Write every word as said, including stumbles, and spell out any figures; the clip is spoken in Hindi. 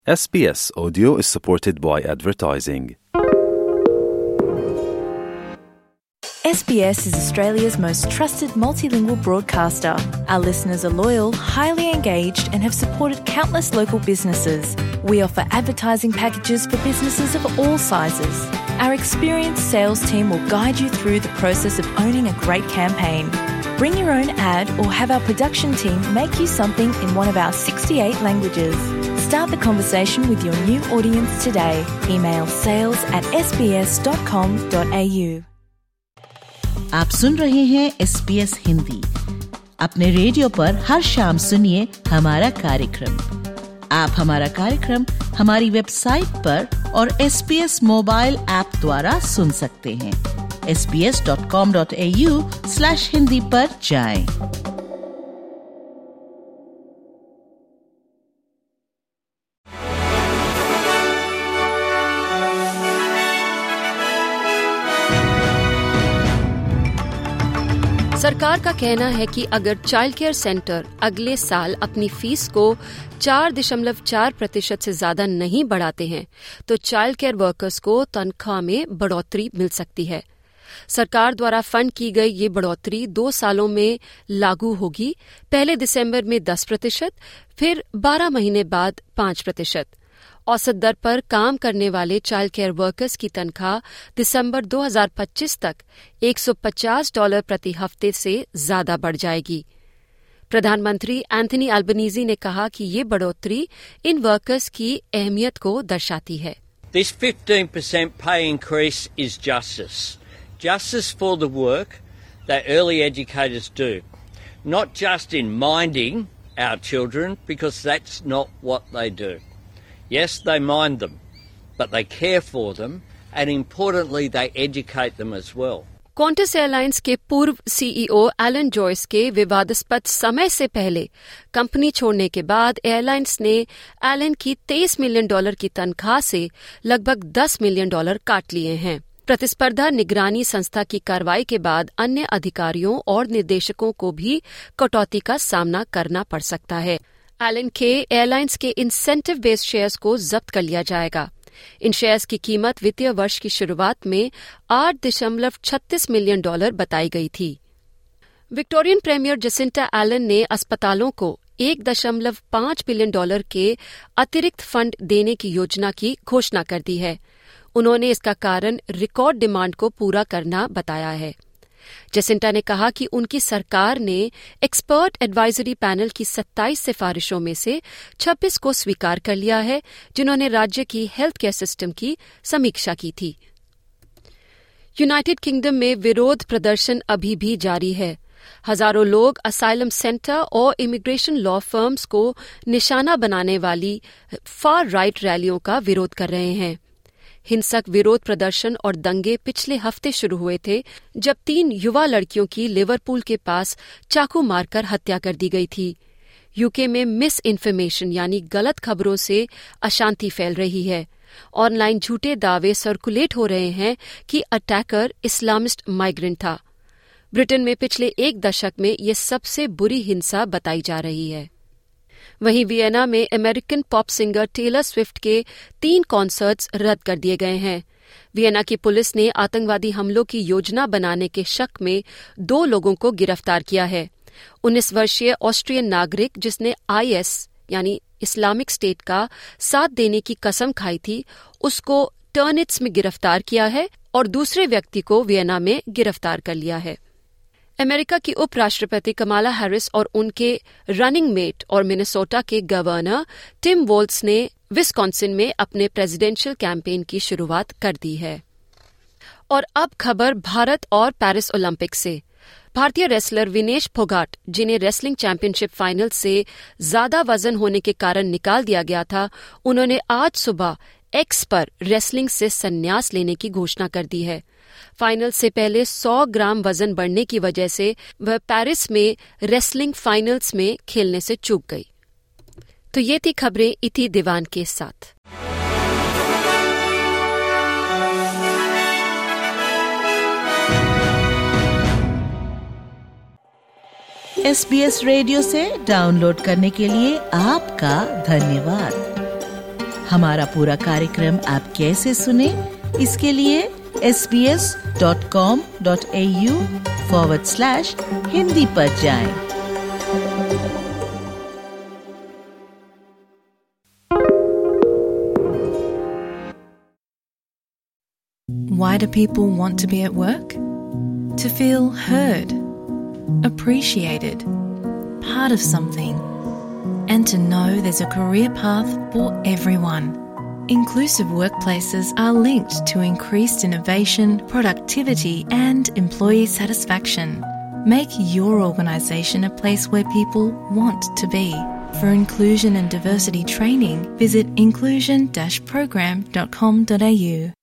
S B S Audio is supported by advertising. S B S is Australia's most trusted multilingual broadcaster. Our listeners are loyal, highly engaged and have supported countless local businesses. We offer advertising packages for businesses of all sizes. Our experienced sales team will guide you through the process of owning a great campaign. Bring your own ad or have our production team make you something in one of our sixty-eight languages. Start the conversation with your new audience today. Email sales at s b s dot com dot a u. आप सुन रहे हैं एस बी एस हिंदी। अपने रेडियो पर हर शाम सुनिए हमारा कार्यक्रम। आप हमारा कार्यक्रम हमारी वेबसाइट पर और S B S mobile app द्वारा सुन सकते हैं। S B S dot com dot A U slash Hindi पर जाएं। सरकार का कहना है कि अगर चाइल्ड केयर सेंटर अगले साल अपनी फीस को चार दशमलव चार प्रतिशत से ज्यादा नहीं बढ़ाते हैं तो चाइल्ड केयर वर्कर्स को तनख्वाह में बढ़ोतरी मिल सकती है। सरकार द्वारा फंड की गई ये बढ़ोतरी दो सालों में लागू होगी। पहले दिसंबर में दस प्रतिशत, फिर बारह महीने बाद पांच प्रतिशत। औसत दर पर काम करने वाले चाइल्ड केयर वर्कर्स की तनख्वाह दिसंबर दो हज़ार पच्चीस तक एक सौ पचास डॉलर प्रति हफ्ते से ज्यादा बढ़ जाएगी। प्रधानमंत्री एंथनी अल्बनीज़ी ने कहा कि ये बढ़ोतरी इन वर्कर्स की अहमियत को दर्शाती है। This fifteen percent pay increase is justice. Justice for the work that early educators do. Not just in minding our children, because that's not what they do. Yes, they mind them, but they care for them, and importantly, they educate them as well. Qantas airlines के पूर्व सीईओ एलन जॉयस के विवादास्पद समय से पहले कंपनी छोड़ने के बाद एयरलाइंस ने एलन की तेईस मिलियन डॉलर की तनख्वाह से लगभग दस मिलियन डॉलर काट लिए हैं। प्रतिस्पर्धा निगरानी संस्था की कार्रवाई के बाद अन्य अधिकारियों और निर्देशकों को भी कटौती का सामना करना पड़ सकता है। एलन के एयरलाइंस के इंसेंटिव बेस्ड शेयर्स को जब्त कर लिया जाएगा। इन शेयर्स की कीमत वित्तीय वर्ष की शुरुआत में आठ दशमलव छत्तीस मिलियन डॉलर बताई गई थी। विक्टोरियन प्रीमियर जसिंटा एलन ने अस्पतालों को एक दशमलव पांच बिलियन डॉलर के अतिरिक्त फंड देने की योजना की घोषणा कर दी है। उन्होंने इसका कारण रिकॉर्ड डिमांड को पूरा करना बताया है। जसिंटा ने कहा कि उनकी सरकार ने एक्सपर्ट एडवाइजरी पैनल की सत्ताईस सिफारिशों में से छब्बीस को स्वीकार कर लिया है, जिन्होंने राज्य की हेल्थ केयर सिस्टम की समीक्षा की थी। यूनाइटेड किंगडम में विरोध प्रदर्शन अभी भी जारी है। हजारों लोग असाइलम सेंटर और इमिग्रेशन लॉ फर्म्स को निशाना बनाने वाली फार राइट रैलियों का विरोध कर रहे हैं। हिंसक विरोध प्रदर्शन और दंगे पिछले हफ्ते शुरू हुए थे, जब तीन युवा लड़कियों की लिवरपूल के पास चाकू मारकर हत्या कर दी गई थी। यूके में मिस इन्फॉर्मेशन यानी गलत खबरों से अशांति फैल रही है। ऑनलाइन झूठे दावे सर्कुलेट हो रहे हैं कि अटैकर इस्लामिस्ट माइग्रेंट था। ब्रिटेन में पिछले एक दशक में ये सबसे बुरी हिंसा बताई जा रही है। वहीं वियना में American pop singer Taylor Swift के तीन कॉन्सर्ट्स रद्द कर दिए गए हैं। वियना की पुलिस ने आतंकवादी हमलों की योजना बनाने के शक में दो लोगों को गिरफ्तार किया है। उन्नीस वर्षीय ऑस्ट्रियन नागरिक जिसने आईएस यानी इस्लामिक स्टेट का साथ देने की कसम खाई थी, उसको टर्निट्स में गिरफ्तार किया है और दूसरे व्यक्ति को वियना में गिरफ्तार कर लिया है। अमेरिका की उपराष्ट्रपति कमाला हैरिस और उनके रनिंग मेट और मिनेसोटा के गवर्नर टिम वोल्ट्स ने विस्कॉन्सिन में अपने प्रेसिडेंशियल कैंपेन की शुरुआत कर दी है। और अब खबर भारत और पेरिस ओलंपिक से। भारतीय रेसलर विनेश फोगाट, जिन्हें रेसलिंग चैंपियनशिप फाइनल से ज्यादा वजन होने के कारण निकाल दिया गया था, उन्होंने आज सुबह एक्स पर रेसलिंग से संन्यास लेने की घोषणा कर दी है। फाइनल से पहले सौ ग्राम वजन बढ़ने की वजह से वह पेरिस में रेसलिंग फाइनल्स में खेलने से चूक गई। तो ये थी खबरें इति दीवान के साथ। एस बी एस रेडियो से डाउनलोड करने के लिए आपका धन्यवाद। हमारा पूरा कार्यक्रम आप कैसे सुने, इसके लिए S B S dot com dot A U forward slash Hindi पर जाएं। Why do people want to be at work? To feel heard, appreciated, part of something, and to know there's a career path for everyone. Inclusive workplaces are linked to increased innovation, productivity, and employee satisfaction. Make your organisation a place where people want to be. For inclusion and diversity training, visit inclusion dash program dot com dot a u.